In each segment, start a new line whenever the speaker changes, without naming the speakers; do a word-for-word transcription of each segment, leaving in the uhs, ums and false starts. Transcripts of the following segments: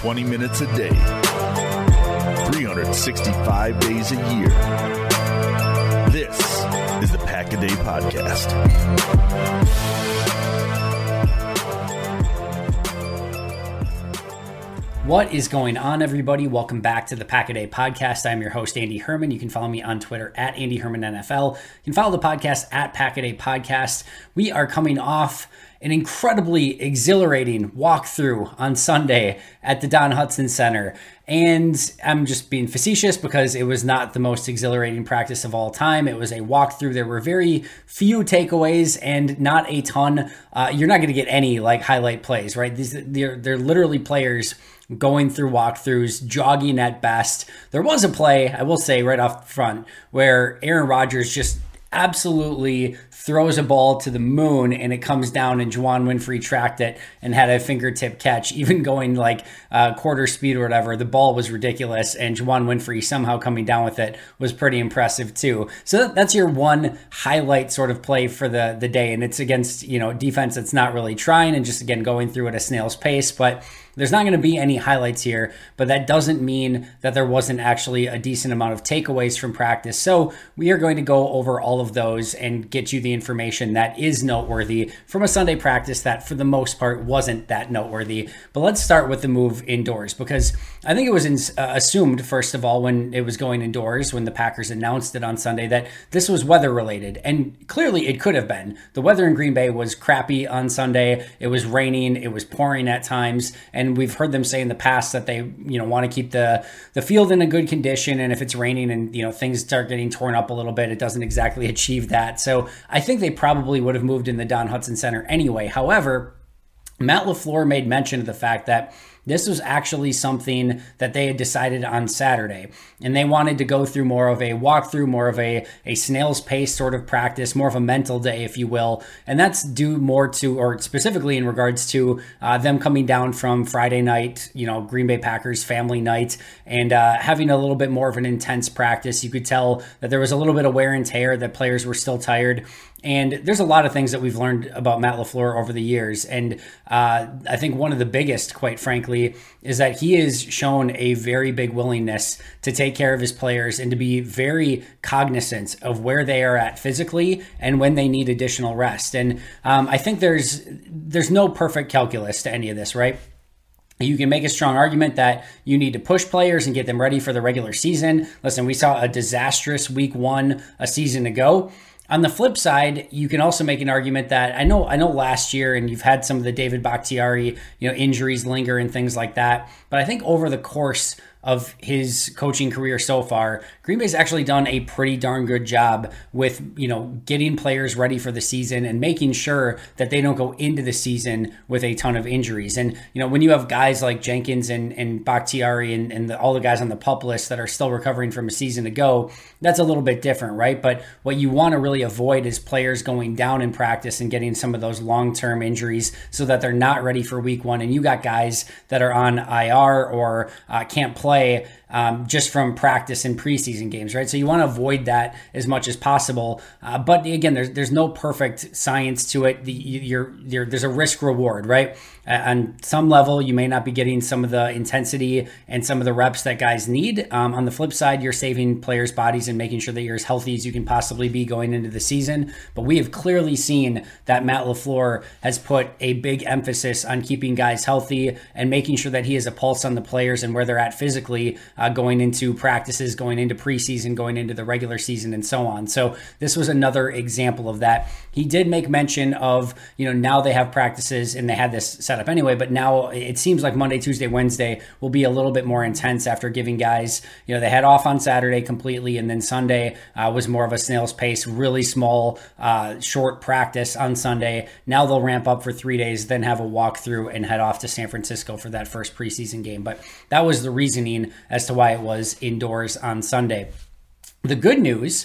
twenty minutes a day, three hundred sixty-five days a year. This is the Pack a Day Podcast.
What is going on, everybody? Welcome back to the Pack a Day Podcast. I'm your host, Andy Herman. You can follow me on Twitter at Andy Herman N F L. You can follow the podcast at Pack a Day Podcast. We are coming off an incredibly exhilarating walkthrough on Sunday at the Don Hutson Center. And I'm just being facetious because it was not the most exhilarating practice of all time. It was a walkthrough. There were very few takeaways and not a ton. Uh, you're not going to get any like highlight plays, right? These they're they're literally players going through walkthroughs, jogging at best. There was a play, I will say right off front, where Aaron Rodgers just absolutely throws a ball to the moon and it comes down and Juwann Winfree tracked it and had a fingertip catch, even going like uh, quarter speed or whatever. The ball was ridiculous and Juwann Winfree somehow coming down with it was pretty impressive too. So that's your one highlight sort of play for the, the day. And it's against, you know, defense that's not really trying and just again going through at a snail's pace. But there's not going to be any highlights here, but that doesn't mean that there wasn't actually a decent amount of takeaways from practice. So we are going to go over all of those and get you the information that is noteworthy from a Sunday practice that for the most part wasn't that noteworthy. But let's start with the move indoors, because I think it was in, uh, assumed, first of all, when it was going indoors, when the Packers announced it on Sunday, that this was weather related. And clearly it could have been. The weather in Green Bay was crappy on Sunday. It was raining. It was pouring at times. And we've heard them say in the past that they, you know, want to keep the, the field in a good condition. And if it's raining and, you know, things start getting torn up a little bit, it doesn't exactly achieve that. So I think they probably would have moved in the Don Hutson Center anyway. However, Matt LaFleur made mention of the fact that this was actually something that they had decided on Saturday, and they wanted to go through more of a walkthrough, more of a, a snail's pace sort of practice, more of a mental day, if you will. And that's due more to, or specifically in regards to uh, them coming down from Friday night, you know, Green Bay Packers family night, and uh, having a little bit more of an intense practice. You could tell that there was a little bit of wear and tear, that players were still tired. And there's a lot of things that we've learned about Matt LaFleur over the years. And uh, I think one of the biggest, quite frankly, is that he has shown a very big willingness to take care of his players and to be very cognizant of where they are at physically and when they need additional rest. And um, I think there's there's no perfect calculus to any of this, right? You can make a strong argument that you need to push players and get them ready for the regular season. Listen, we saw a disastrous week one a season ago. On the flip side, you can also make an argument that I know I know last year, and you've had some of the David Bakhtiari, you know, injuries linger and things like that. But I think over the course of his coaching career so far, Green Bay's actually done a pretty darn good job with, you know, getting players ready for the season and making sure that they don't go into the season with a ton of injuries. And, you know, when you have guys like Jenkins and, and Bakhtiari and, and the, all the guys on the PUP list that are still recovering from a season ago, that's a little bit different, right? But what you want to really avoid is players going down in practice and getting some of those long-term injuries so that they're not ready for week one. And you got guys that are on I R or uh, can't play play um, just from practice and preseason games, right? So you want to avoid that as much as possible. Uh, but again, there's there's no perfect science to it. The, you're, you're, there's a risk reward, right? Uh, on some level, you may not be getting some of the intensity and some of the reps that guys need. Um, on the flip side, you're saving players' bodies and making sure that you're as healthy as you can possibly be going into the season. But we have clearly seen that Matt LaFleur has put a big emphasis on keeping guys healthy and making sure that he has a pulse on the players and where they're at physically uh, going into practices, going into preseason, going into the regular season, and so on. So this was another example of that. He did make mention of, you know, now they have practices and they had this set up anyway, but now it seems like Monday, Tuesday, Wednesday will be a little bit more intense after giving guys, you know, they had off on Saturday completely, and then Sunday uh, was more of a snail's pace, really small, uh, short practice on Sunday. Now they'll ramp up for three days, then have a walkthrough and head off to San Francisco for that first preseason game. But that was the reasoning as to why it was indoors on Sunday. The good news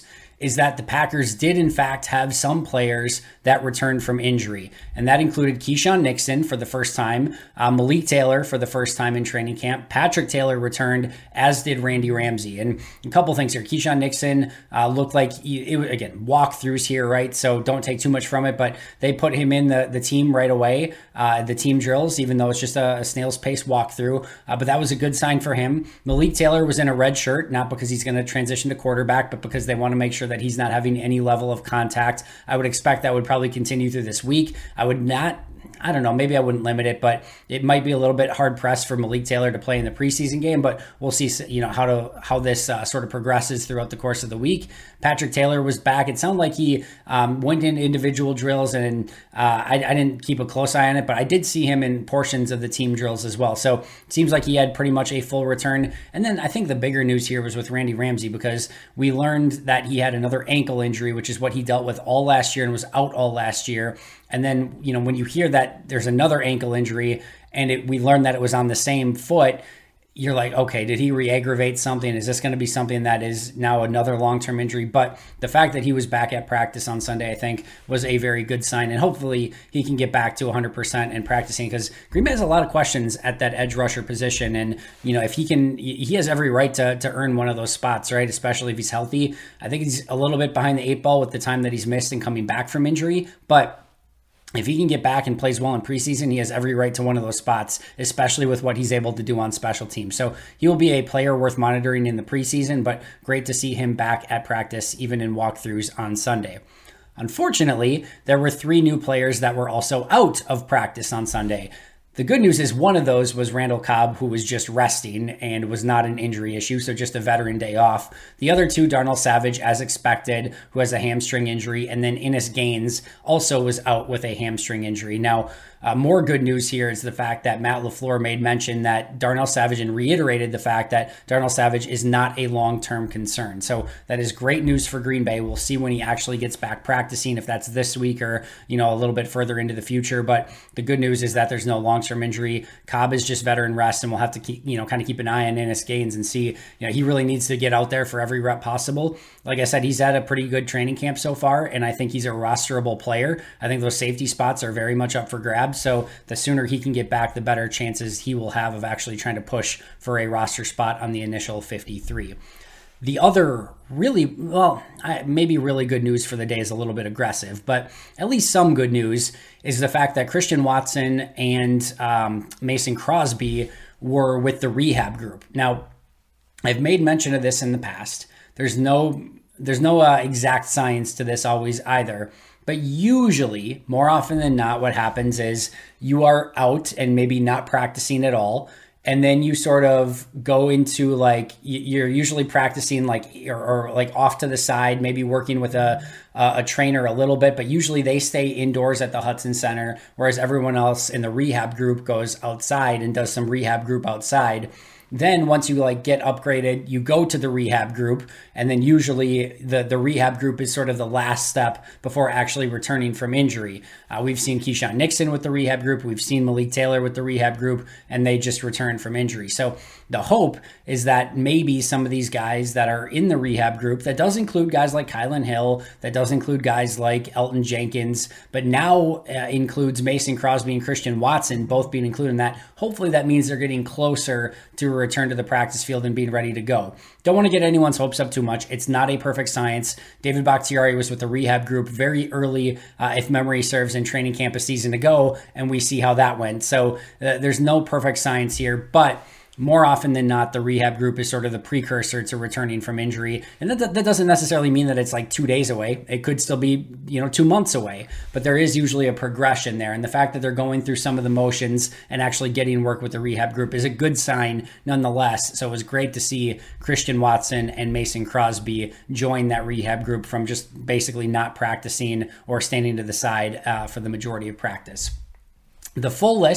is that the Packers did in fact have some players that returned from injury. And that included Keyshawn Nixon for the first time, uh, Malik Taylor for the first time in training camp. Patrick Taylor returned, as did Randy Ramsey. And a couple things here. Keyshawn Nixon uh, looked like, he, it, again, walkthroughs here, right? So don't take too much from it, but they put him in the, the team right away, uh, the team drills, even though it's just a, a snail's pace walkthrough. Uh, but that was a good sign for him. Malik Taylor was in a red shirt, not because he's going to transition to quarterback, but because they want to make sure that he's not having any level of contact. I would expect that would probably continue through this week. I would not I don't know, maybe I wouldn't limit it, but it might be a little bit hard pressed for Malik Taylor to play in the preseason game, but we'll see, you know, how to how this uh, sort of progresses throughout the course of the week. Patrick Taylor was back. It sounded like he um, went in individual drills, and uh, I, I didn't keep a close eye on it, but I did see him in portions of the team drills as well. So it seems like he had pretty much a full return. And then I think the bigger news here was with Randy Ramsey, because we learned that he had another ankle injury, which is what he dealt with all last year and was out all last year. And then, you know, when you hear that there's another ankle injury and it, we learned that it was on the same foot, you're like, okay, did he re-aggravate something? Is this going to be something that is now another long-term injury? But the fact that he was back at practice on Sunday, I think, was a very good sign. And hopefully he can get back to one hundred percent and practicing, because Green Bay has a lot of questions at that edge rusher position. And, you know, if he can, he has every right to, to earn one of those spots, right? Especially if he's healthy. I think he's a little bit behind the eight ball with the time that he's missed and coming back from injury. But if he can get back and plays well in preseason, he has every right to one of those spots, especially with what he's able to do on special teams. So he will be a player worth monitoring in the preseason, but great to see him back at practice, even in walkthroughs on Sunday. Unfortunately, there were three new players that were also out of practice on Sunday. The good news is one of those was Randall Cobb, who was just resting and was not an injury issue, so just a veteran day off. The other two, Darnell Savage, as expected, who has a hamstring injury, and then Innis Gaines also was out with a hamstring injury. Now, Uh, more good news here is the fact that Matt LaFleur made mention that Darnell Savage and reiterated the fact that Darnell Savage is not a long-term concern. So that is great news for Green Bay. We'll see when he actually gets back practicing, if that's this week or, you know, a little bit further into the future. But the good news is that there's no long-term injury. Cobb is just veteran rest, and we'll have to keep, you know, kind of keep an eye on Innis Gaines and see, you know, he really needs to get out there for every rep possible. Like I said, he's had a pretty good training camp so far, and I think he's a rosterable player. I think those safety spots are very much up for grabs. So the sooner he can get back, the better chances he will have of actually trying to push for a roster spot on the initial fifty-three. The other really, well, maybe really good news for the day is a little bit aggressive, but at least some good news is the fact that Christian Watson and um, Mason Crosby were with the rehab group. Now, I've made mention of this in the past. There's no, there's no uh, exact science to this always either. But usually, more often than not, what happens is you are out and maybe not practicing at all. And then you sort of go into like, you're usually practicing like, or, or like off to the side, maybe working with a, a trainer a little bit, but usually they stay indoors at the Hudson Center, whereas everyone else in the rehab group goes outside and does some rehab group outside. Then once you like get upgraded, you go to the rehab group, and then usually the, the rehab group is sort of the last step before actually returning from injury. Uh, we've seen Keyshawn Nixon with the rehab group. We've seen Malik Taylor with the rehab group, and they just returned from injury. So the hope is that maybe some of these guys that are in the rehab group, that does include guys like Kylan Hill, that does include guys like Elton Jenkins, but now uh, includes Mason Crosby and Christian Watson, both being included in that. Hopefully that means they're getting closer to a return to the practice field and being ready to go. Don't want to get anyone's hopes up too much. It's not a perfect science. David Bakhtiari was with the rehab group very early, uh, if memory serves, in training camp a season ago, and we see how that went. So uh, there's no perfect science here, but more often than not, the rehab group is sort of the precursor to returning from injury. And that, that doesn't necessarily mean that it's like two days away. It could still be, you know, two months away, but there is usually a progression there. And the fact that they're going through some of the motions and actually getting work with the rehab group is a good sign nonetheless. So it was great to see Christian Watson and Mason Crosby join that rehab group from just basically not practicing or standing to the side uh, for the majority of practice. The full list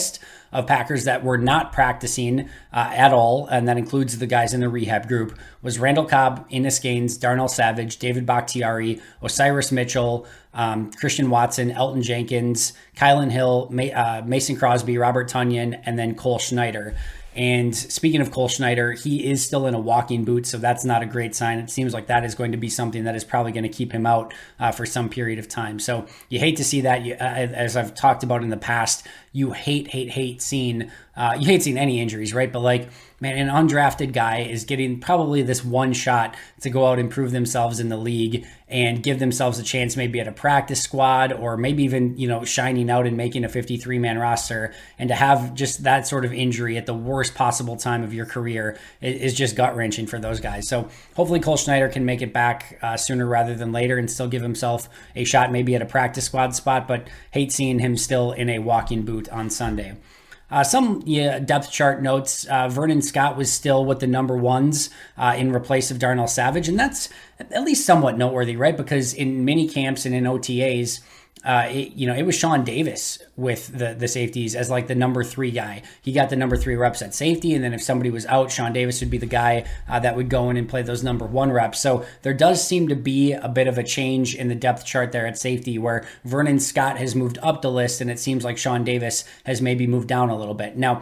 of Packers that were not practicing uh, at all, and that includes the guys in the rehab group, was Randall Cobb, Innis Gaines, Darnell Savage, David Bakhtiari, Osiris Mitchell, um, Christian Watson, Elton Jenkins, Kylan Hill, Ma- uh, Mason Crosby, Robert Tonyan, and then Cole Schneider. And speaking of Cole Schneider, he is still in a walking boot, so that's not a great sign. It seems like that is going to be something that is probably going to keep him out uh, for some period of time. So you hate to see that. You, uh, as I've talked about in the past, you hate, hate, hate seeing, uh, you hate seeing any injuries, right? But like, man, an undrafted guy is getting probably this one shot to go out and prove themselves in the league and give themselves a chance maybe at a practice squad or maybe even, you know, shining out and making a fifty-three man roster. And to have just that sort of injury at the worst possible time of your career is just gut-wrenching for those guys. So hopefully Cole Schneider can make it back uh, sooner rather than later and still give himself a shot maybe at a practice squad spot, but hate seeing him still in a walking boot on Sunday. Uh, some yeah, depth chart notes, uh, Vernon Scott was still with the number ones uh, in replace of Darnell Savage, and that's at least somewhat noteworthy, right? Because in mini camps and in O T As, uh, it, you know, it was Sean Davis with the, the safeties as like the number three guy. He got the number three reps at safety, and then if somebody was out, Sean Davis would be the guy uh, that would go in and play those number one reps. So there does seem to be a bit of a change in the depth chart there at safety where Vernon Scott has moved up the list, and it seems like Sean Davis has maybe moved down a little bit. Now,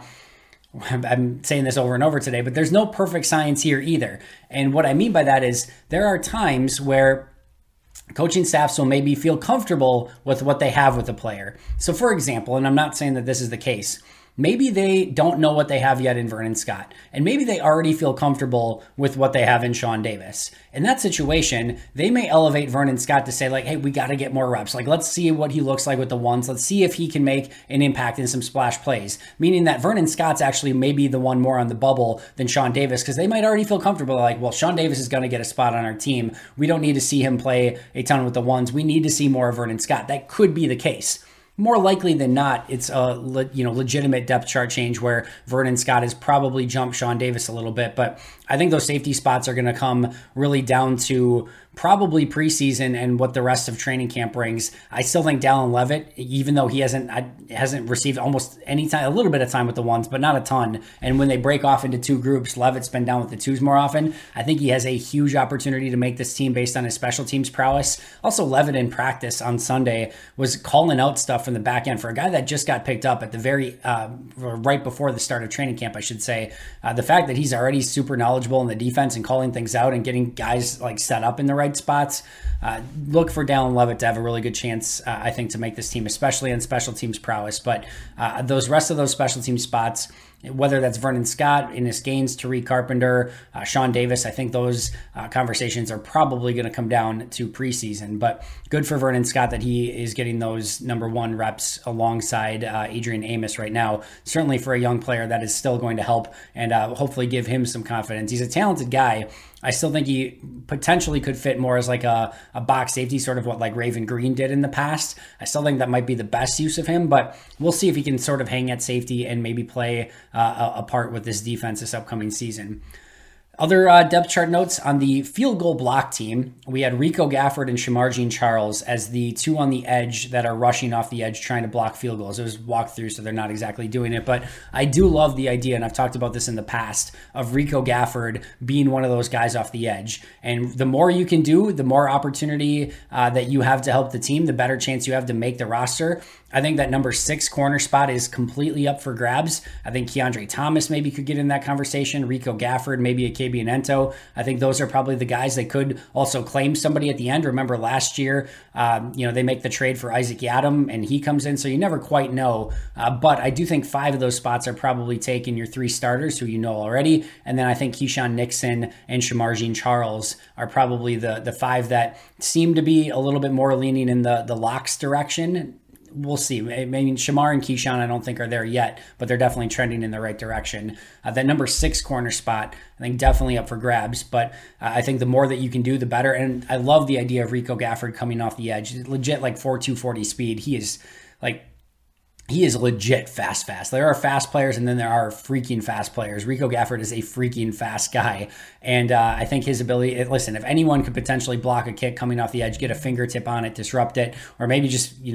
I'm saying this over and over today, but there's no perfect science here either. And what I mean by that is there are times where coaching staffs will maybe feel comfortable with what they have with a player. So for example, and I'm not saying that this is the case, maybe they don't know what they have yet in Vernon Scott, and maybe they already feel comfortable with what they have in Sean Davis. In that situation, they may elevate Vernon Scott to say like, hey, we got to get more reps. Like, let's see what he looks like with the ones. Let's see if he can make an impact in some splash plays, meaning that Vernon Scott's actually maybe the one more on the bubble than Sean Davis, because they might already feel comfortable like, well, Sean Davis is going to get a spot on our team. We don't need to see him play a ton with the ones. We need to see more of Vernon Scott. That could be the case. More likely than not, it's a le- you know legitimate depth chart change where Vernon Scott has probably jumped Sean Davis a little bit, but I think those safety spots are going to come really down to probably preseason and what the rest of training camp brings. I still think Dallin Leavitt, even though he hasn't hasn't received almost any time, a little bit of time with the ones, but not a ton. And when they break off into two groups, Leavitt's been down with the twos more often. I think he has a huge opportunity to make this team based on his special teams prowess. Also, Leavitt in practice on Sunday was calling out stuff from the back end for a guy that just got picked up at the very uh, right before the start of training camp, I should say. Uh, the fact that he's already super knowledgeable in the defense and calling things out and getting guys like set up in the right spots. Uh, look for Dallin Leavitt to have a really good chance, uh, I think, to make this team, especially in special teams prowess. But uh, those rest of those special team spots, whether that's Vernon Scott, Innis Gaines, Tariq Carpenter, uh, Sean Davis, I think those uh, conversations are probably going to come down to preseason. But good for Vernon Scott that he is getting those number one reps alongside uh, Adrian Amos right now. Certainly for a young player, that is still going to help and uh, hopefully give him some confidence. He's a talented guy. I still think he potentially could fit more as like a, a box safety, sort of what like Raven Green did in the past. I still think that might be the best use of him, but we'll see if he can sort of hang at safety and maybe play uh, a, a part with this defense this upcoming season. Other uh, depth chart notes on the field goal block team, we had Rico Gafford and Shamar Jean-Charles as the two on the edge that are rushing off the edge trying to block field goals. It was walkthrough, so they're not exactly doing it, but I do love the idea, and I've talked about this in the past, of Rico Gafford being one of those guys off the edge. And the more you can do, the more opportunity uh, that you have to help the team, the better chance you have to make the roster. I think that number six corner spot is completely up for grabs. I think Keandre Thomas maybe could get in that conversation. Rico Gafford, maybe a K B Bianento. I think those are probably the guys. They could also claim somebody at the end. Remember last year, um, you know, they make the trade for Isaac Yiadom and he comes in, so you never quite know. Uh, but I do think five of those spots are probably taking your three starters who you know already. And then I think Keyshawn Nixon and Shamar Jean-Charles are probably the, the five that seem to be a little bit more leaning in the, the locks direction. We'll see. I mean, Shamar and Keyshawn, I don't think are there yet, but they're definitely trending in the right direction. Uh, that number six corner spot, I think definitely up for grabs, but uh, I think the more that you can do, the better. And I love the idea of Rico Gafford coming off the edge. Legit like four two forty speed. He is like, he is legit fast, fast. There are fast players and then there are freaking fast players. Rico Gafford is a freaking fast guy. And uh, I think his ability, listen, if anyone could potentially block a kick coming off the edge, get a fingertip on it, disrupt it, or maybe just, you know,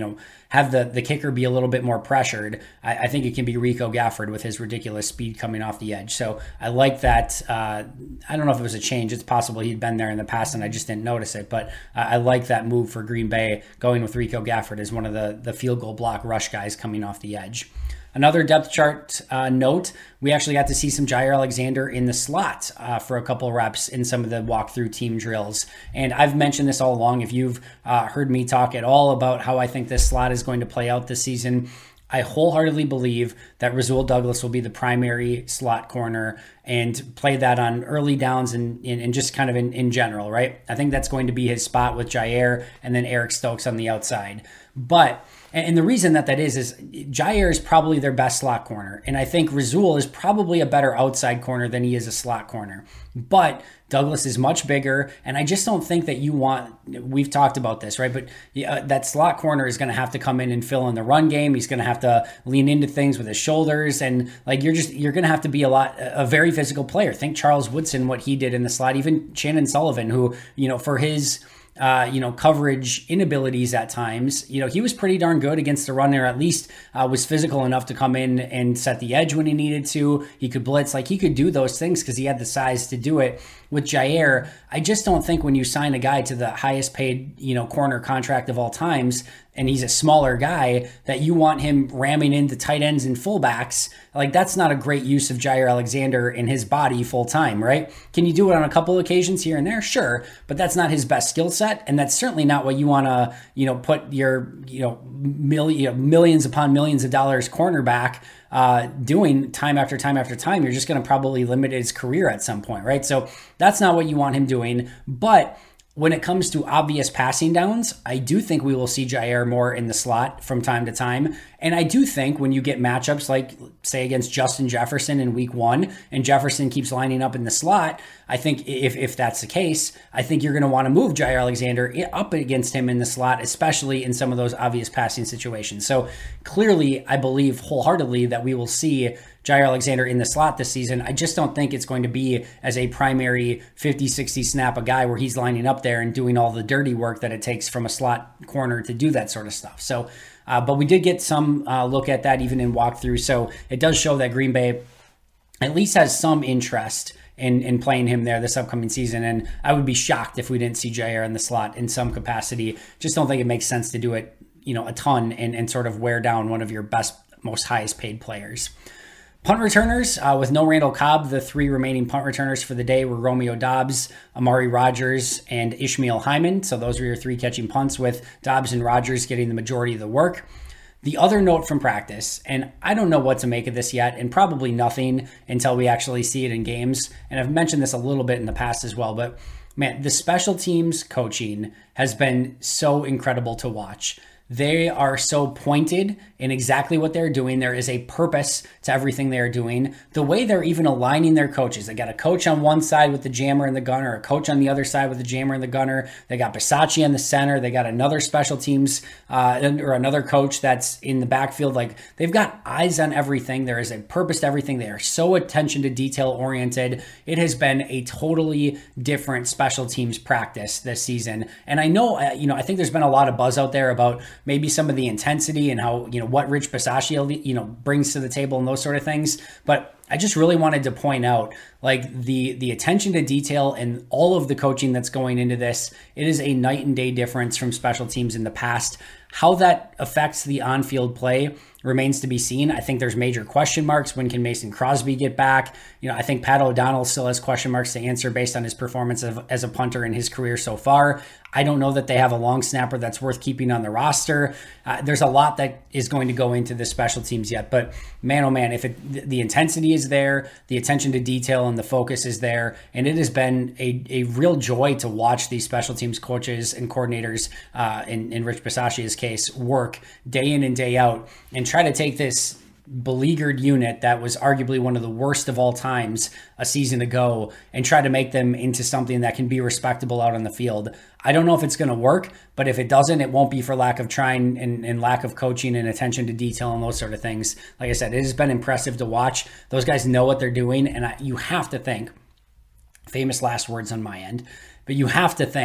have the, the kicker be a little bit more pressured, I, I think it can be Rico Gafford with his ridiculous speed coming off the edge. So I like that. Uh, I don't know if it was a change. It's possible he'd been there in the past and I just didn't notice it, but uh, I like that move for Green Bay, going with Rico Gafford as one of the, the field goal block rush guys coming off the edge. Another depth chart uh, note, we actually got to see some Jaire Alexander in the slot uh, for a couple reps in some of the walkthrough team drills. And I've mentioned this all along. If you've uh, heard me talk at all about how I think this slot is going to play out this season, I wholeheartedly believe that Rasul Douglas will be the primary slot corner and play that on early downs and, and, and just kind of in, in general, right? I think that's going to be his spot with Jaire and then Eric Stokes on the outside. But, and the reason that that is, is Jaire is probably their best slot corner. And I think Rasul is probably a better outside corner than he is a slot corner. But Douglas is much bigger, and I just don't think that you want, we've talked about this, right? But uh, that slot corner is going to have to come in and fill in the run game. He's going to have to lean into things with his shoulders, and like you're just, you're going to have to be a lot, a very physical player. Think Charles Woodson, what he did in the slot, even Shannon Sullivan, who, you know, for his, Uh, you know, coverage inabilities at times, you know, he was pretty darn good against the run there, at least uh, was physical enough to come in and set the edge when he needed to. He could blitz, like he could do those things because he had the size to do it. With Jaire, I just don't think when you sign a guy to the highest paid, you know, corner contract of all times, and he's a smaller guy, that you want him ramming into tight ends and fullbacks. Like, that's not a great use of Jaire Alexander in his body full time, right? Can you do it on a couple occasions here and there? Sure, but that's not his best skill set, and that's certainly not what you want to, you know, put your, you know, million, you know, millions upon millions of dollars cornerback uh, doing time after time after time. You're just going to probably limit his career at some point, right? So that's not what you want him doing, but when it comes to obvious passing downs, I do think we will see Jaire more in the slot from time to time. And I do think when you get matchups like, say, against Justin Jefferson in week one, and Jefferson keeps lining up in the slot, I think if, if that's the case, I think you're going to want to move Jaire Alexander up against him in the slot, especially in some of those obvious passing situations. So clearly, I believe wholeheartedly that we will see Jaire Alexander in the slot this season. I just don't think it's going to be as a primary fifty, sixty snap a guy where he's lining up there and doing all the dirty work that it takes from a slot corner to do that sort of stuff. So, uh, but we did get some uh, look at that even in walkthrough. So it does show that Green Bay at least has some interest in, in playing him there this upcoming season. And I would be shocked if we didn't see Jaire in the slot in some capacity. Just don't think it makes sense to do it, you know, a ton and, and sort of wear down one of your best, most highest paid players. Punt returners, uh, with no Randall Cobb, the three remaining punt returners for the day were Romeo Doubs, Amari Rogers, and Ishmael Hyman. So those were your three catching punts, with Doubs and Rogers getting the majority of the work. The other note from practice, and I don't know what to make of this yet, and probably nothing until we actually see it in games, and I've mentioned this a little bit in the past as well, but man, the special teams coaching has been so incredible to watch. They are so pointed in exactly what they're doing. There is a purpose to everything they're doing. The way they're even aligning their coaches. They got a coach on one side with the jammer and the gunner, a coach on the other side with the jammer and the gunner. They got Bisaccia in the center. They got another special teams uh, or another coach that's in the backfield. Like, they've got eyes on everything. There is a purpose to everything. They are so attention to detail oriented. It has been a totally different special teams practice this season. And I know, uh, you know, I think there's been a lot of buzz out there about maybe some of the intensity and how, you know, what Rich Bisaccia, you know, brings to the table and those sort of things. But I just really wanted to point out, like, the the attention to detail and all of the coaching that's going into this. It is a night and day difference from special teams in the past. How that affects the on-field play remains to be seen. I think there's major question marks. When can Mason Crosby get back? You know, I think Pat O'Donnell still has question marks to answer based on his performance of, as a punter in his career so far. I don't know that they have a long snapper that's worth keeping on the roster. Uh, there's a lot that is going to go into the special teams yet, but man, oh man, if it, the intensity is there, the attention to detail and the focus is there, and it has been a, a real joy to watch these special teams coaches and coordinators, uh, in, in Rich Bisaccia's case, work day in and day out and try to take this beleaguered unit that was arguably one of the worst of all times a season ago and try to make them into something that can be respectable out on the field. I don't know if it's going to work, but if it doesn't, it won't be for lack of trying and, and lack of coaching and attention to detail and those sort of things. Like I said, it has been impressive to watch. Those guys know what they're doing, and I, you have to think, famous last words on my end, but you have to think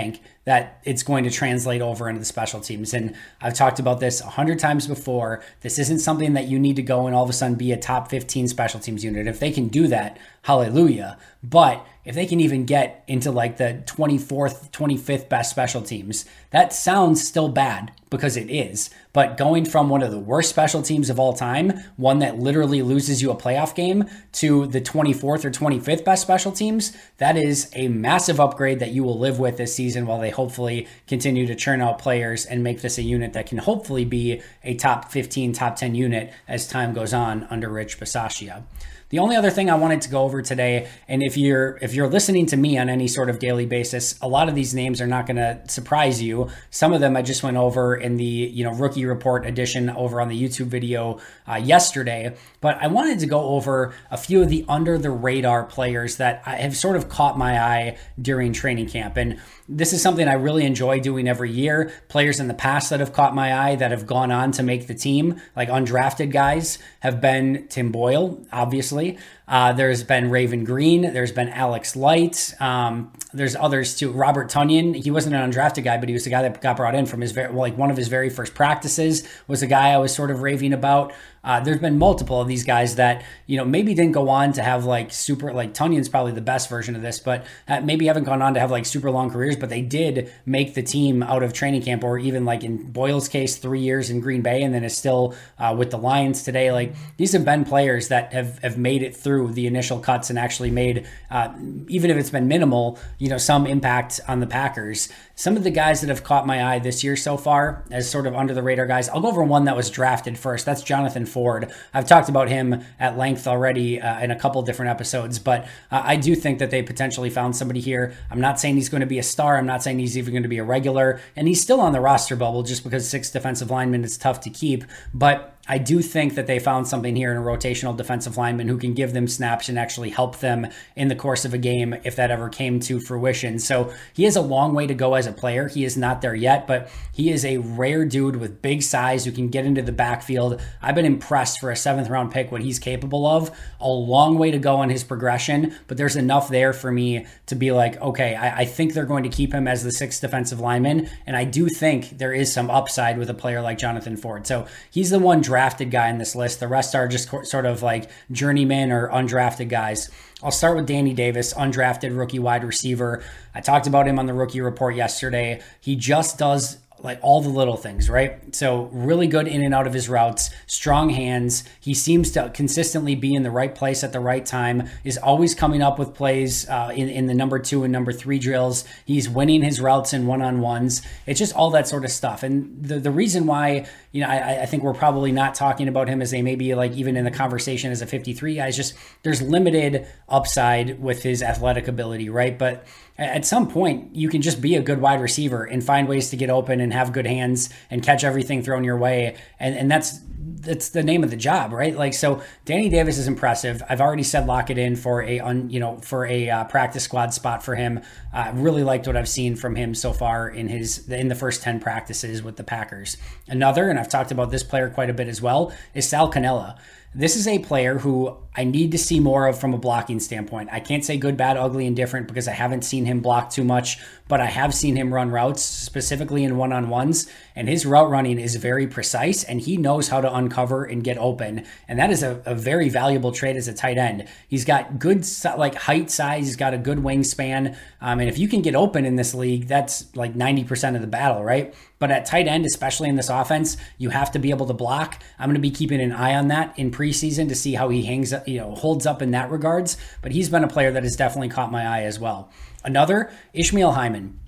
that it's going to translate over into the special teams. And I've talked about this a hundred times before. This isn't something that you need to go and all of a sudden be a top fifteen special teams unit. If they can do that, hallelujah. But if they can even get into like the twenty-fourth, twenty-fifth best special teams, that sounds still bad because it is. But going from one of the worst special teams of all time, one that literally loses you a playoff game, to the twenty-fourth or twenty-fifth best special teams, that is a massive upgrade that you will live with this season while they hopefully continue to churn out players and make this a unit that can hopefully be a top fifteen, top ten unit as time goes on under Rich Bisaccia. The only other thing I wanted to go over today, and if you're if you're listening to me on any sort of daily basis, a lot of these names are not going to surprise you. Some of them I just went over in the you know rookie report edition over on the YouTube video uh, yesterday. But I wanted to go over a few of the under the radar players that I have sort of caught my eye during training camp. And this is something I really enjoy doing every year. Players in the past that have caught my eye that have gone on to make the team, like undrafted guys, have been Tim Boyle, obviously. Uh, there's been Raven Green. There's been Alex Light. Um, there's others too. Robert Tonyan. He wasn't an undrafted guy, but he was the guy that got brought in from his very, like one of his very first practices was a guy I was sort of raving about. Uh, there's been multiple of these guys that, you know, maybe didn't go on to have like super, like Tonyan's probably the best version of this, but uh, maybe haven't gone on to have like super long careers, but they did make the team out of training camp, or even like in Boyle's case, three years in Green Bay and then is still uh, with the Lions today. Like these have been players that have, have made it through the initial cuts and actually made, uh, even if it's been minimal, you know, some impact on the Packers. Some of the guys that have caught my eye this year so far as sort of under the radar guys, I'll go over one that was drafted first. That's Jonathan Ford. I've talked about him at length already uh, in a couple different episodes, but uh, I do think that they potentially found somebody here. I'm not saying he's going to be a star. I'm not saying he's even going to be a regular, and he's still on the roster bubble just because six defensive linemen is tough to keep, but I do think that they found something here in a rotational defensive lineman who can give them snaps and actually help them in the course of a game if that ever came to fruition. So he has a long way to go as a player. He is not there yet, but he is a rare dude with big size who can get into the backfield. I've been impressed for a seventh round pick what he's capable of. A long way to go on his progression, but there's enough there for me to be like, okay, I, I think they're going to keep him as the sixth defensive lineman. And I do think there is some upside with a player like Jonathan Ford. So he's the one drafted guy in this list. The rest are just sort of like journeymen or undrafted guys. I'll start with Danny Davis, undrafted rookie wide receiver. I talked about him on the rookie report yesterday. He just does like all the little things, right? So really good in and out of his routes, strong hands. He seems to consistently be in the right place at the right time, is always coming up with plays uh, in, in the number two and number three drills. He's winning his routes in one-on-ones. It's just all that sort of stuff. And the, the reason why, you know, I, I think we're probably not talking about him as a maybe like even in the conversation as a fifty-three guy, is just there's limited upside with his athletic ability, right? But at some point, you can just be a good wide receiver and find ways to get open and have good hands and catch everything thrown your way. And and that's that's the name of the job, right? Like, so Danny Davis is impressive. I've already said lock it in for a, un, you know, for a uh, practice squad spot for him. I uh, really liked what I've seen from him so far in his in the first ten practices with the Packers. Another, and I've talked about this player quite a bit as well, is Sal Cannella. This is a player who I need to see more of from a blocking standpoint. I can't say good, bad, ugly, and different because I haven't seen him block too much, but I have seen him run routes, specifically in one-on-ones, and his route running is very precise, and he knows how to uncover and get open, and that is a, a very valuable trait as a tight end. He's got good like height, size, he's got a good wingspan, um, and if you can get open in this league, that's like ninety percent of the battle, right? But at tight end, especially in this offense, you have to be able to block. I'm going to be keeping an eye on that in preseason to see how he hangs up, you know, holds up in that regards. But he's been a player that has definitely caught my eye as well. Another, Ishmael Hyman.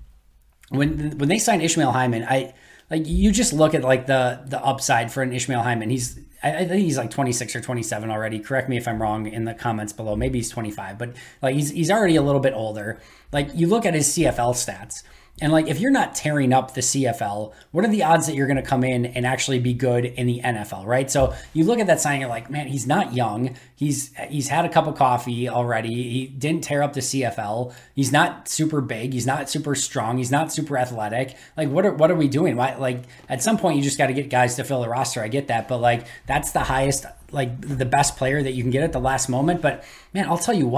When when they signed Ishmael Hyman, I like you just look at like the the upside for an Ishmael Hyman. He's I think he's like twenty-six or twenty-seven already. Correct me if I'm wrong in the comments below. Maybe he's twenty-five, but like he's he's already a little bit older. Like you look at his C F L stats. And like, if you're not tearing up the C F L, what are the odds that you're going to come in and actually be good in the N F L, right? So you look at that signing, you're like, man, he's not young. He's he's had a cup of coffee already. He didn't tear up the C F L. He's not super big. He's not super strong. He's not super athletic. Like, what are what are we doing? Why, like, at some point, you just got to get guys to fill the roster. I get that, but like, that's the highest, like the best player that you can get at the last moment. But man, I'll tell you what,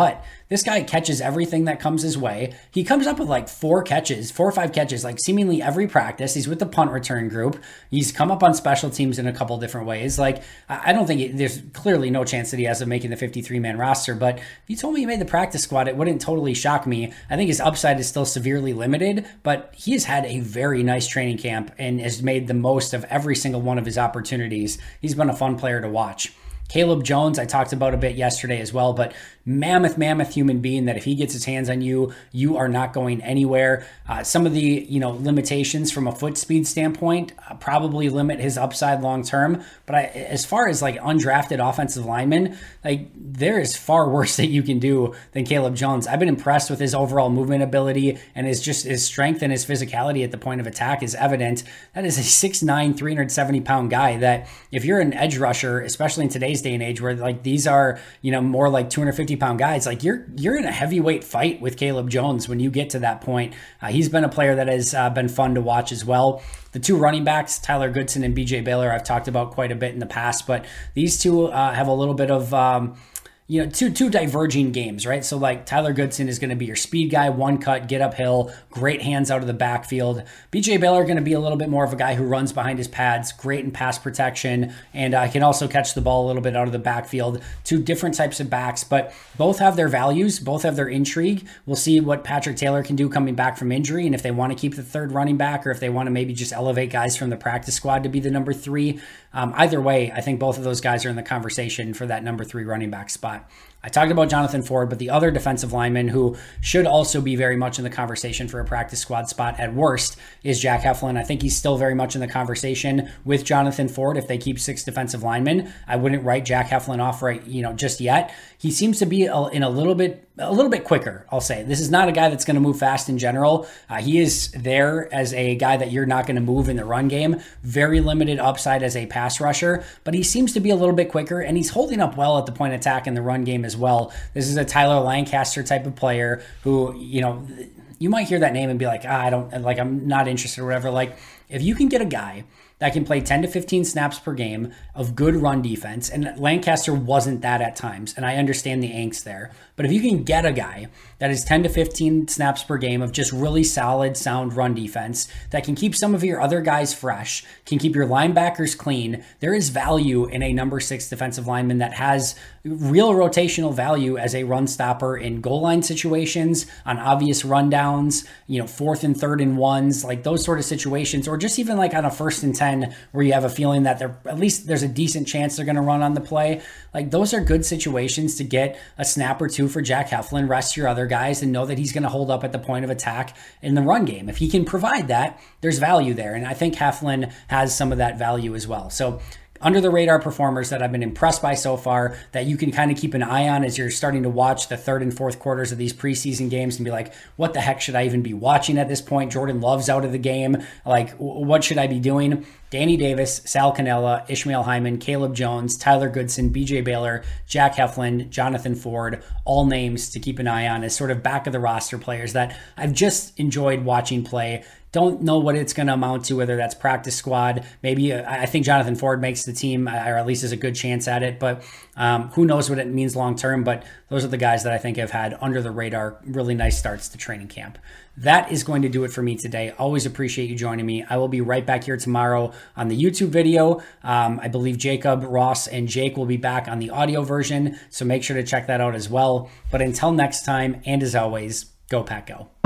This guy catches everything that comes his way. He comes up with like four catches, four or five catches, like seemingly every practice. He's with the punt return group. He's come up on special teams in a couple different ways. Like, I don't think it, there's clearly no chance that he has of making the fifty-three man roster, but if you told me he made the practice squad, it wouldn't totally shock me. I think his upside is still severely limited, but he has had a very nice training camp and has made the most of every single one of his opportunities. He's been a fun player to watch. Caleb Jones, I talked about a bit yesterday as well, but mammoth, mammoth human being that if he gets his hands on you, you are not going anywhere. Uh, some of the, you know, limitations from a foot speed standpoint uh, probably limit his upside long term. But I, as far as like undrafted offensive linemen, like there is far worse that you can do than Caleb Jones. I've been impressed with his overall movement ability, and his just his strength and his physicality at the point of attack is evident. That is a six nine, three hundred seventy pound guy that if you're an edge rusher, especially in today's day and age where like these are, you know, more like two hundred fifty pound guys, like you're you're in a heavyweight fight with Caleb Jones when you get to that point. Uh, he's been a player that has uh, been fun to watch as well. The two running backs, Tyler Goodson and B J Baylor, I've talked about quite a bit in the past, but these two uh, have a little bit of um, you know, two two diverging games, right? So like Tyler Goodson is going to be your speed guy, one cut, get uphill, great hands out of the backfield. B J Baylor going to be a little bit more of a guy who runs behind his pads, great in pass protection, and uh, can also catch the ball a little bit out of the backfield. Two different types of backs, but both have their values, both have their intrigue. We'll see what Patrick Taylor can do coming back from injury, and if they want to keep the third running back, or if they want to maybe just elevate guys from the practice squad to be the number three. Um, either way, I think both of those guys are in the conversation for that number three running back spot. I talked about Jonathan Ford, but the other defensive lineman who should also be very much in the conversation for a practice squad spot at worst is Jack Heflin. I think he's still very much in the conversation with Jonathan Ford. If they keep six defensive linemen, I wouldn't write Jack Heflin off right, you know, just yet. He seems to be in a little bit a little bit quicker, I'll say. This is not a guy that's going to move fast in general. Uh, he is there as a guy that you're not going to move in the run game. Very limited upside as a pass rusher, but he seems to be a little bit quicker, and he's holding up well at the point of attack in the run game as well. This is a Tyler Lancaster type of player who, you know, you might hear that name and be like, ah, I don't, like, I'm not interested or whatever. Like, if you can get a guy that can play ten to fifteen snaps per game of good run defense, and Lancaster wasn't that at times, and I understand the angst there, but if you can get a guy that is ten to fifteen snaps per game of just really solid, sound run defense that can keep some of your other guys fresh, can keep your linebackers clean, there is value in a number six defensive lineman that has real rotational value as a run stopper in goal line situations, on obvious rundowns, you know, fourth and third and ones, like those sort of situations, or just even like on a first and ten where you have a feeling that they're at least there's a decent chance they're going to run on the play. Like those are good situations to get a snap or two for Jack Heflin, rest your other guys, and know that he's going to hold up at the point of attack in the run game. If he can provide that, there's value there. And I think Heflin has some of that value as well. So under the radar performers that I've been impressed by so far, that you can kind of keep an eye on as you're starting to watch the third and fourth quarters of these preseason games and be like, what the heck should I even be watching at this point? Jordan Love's out of the game. Like, what should I be doing? Danny Davis, Sal Cannella, Ishmael Hyman, Caleb Jones, Tyler Goodson, B J Baylor, Jack Heflin, Jonathan Ford, all names to keep an eye on as sort of back of the roster players that I've just enjoyed watching play. Don't know what it's going to amount to, whether that's practice squad. Maybe uh, I think Jonathan Ford makes the team, or at least has a good chance at it. But um, who knows what it means long term. But those are the guys that I think have had under the radar really nice starts to training camp. That is going to do it for me today. Always appreciate you joining me. I will be right back here tomorrow on the YouTube video. Um, I believe Jacob, Ross, and Jake will be back on the audio version. So make sure to check that out as well. But until next time, and as always, go Pack Go.